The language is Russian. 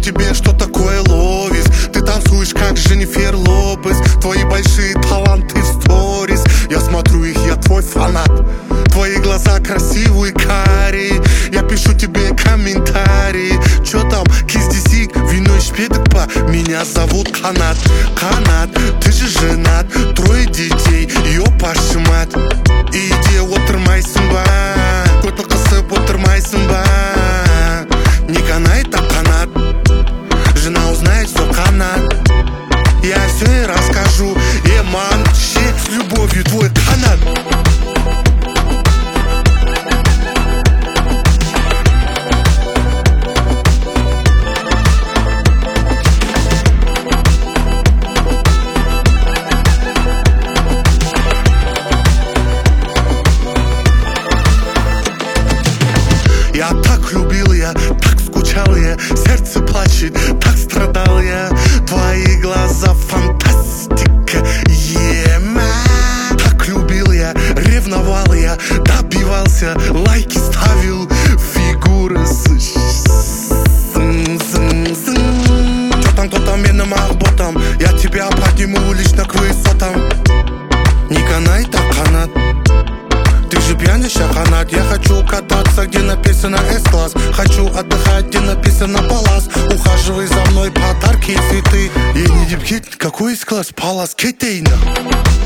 тебе, что такое ловис. Ты танцуешь, как Дженнифер Лопес. Твои большие таланты в сторис. Я смотрю их, я твой фанат. Твои глаза красивые, карие. Я пишу тебе комментарии. Чё там, киздисик, вино и шпедекпа. Меня зовут Канат. Канат, ты же женат. 3 детей, ёпаши мать. Иди, отырмайсың ба. Көтіл қысып отырмайсың ба. Не канает, а канат. Жена узнает, все канат. Я все ей расскажу. Манчи, с любовью твой канат. Я так любил, я так скучал, я сердце плачет, так страдал я. Твои глаза фантастика, так любил я, ревновал я, добивался, лайки ставил, фигуры Чё там, кто там, менным ботом, я тебя подниму лично к высотам. Не канай, так канат. Ты же пьяниша, канат. Я хочу кататься, где написано С-класс. Хочу отдыхать, где написано Палас. Ухаживай за мной, подарки и цветы. Я не дипхит, какой С-класс, Палас, кетейна.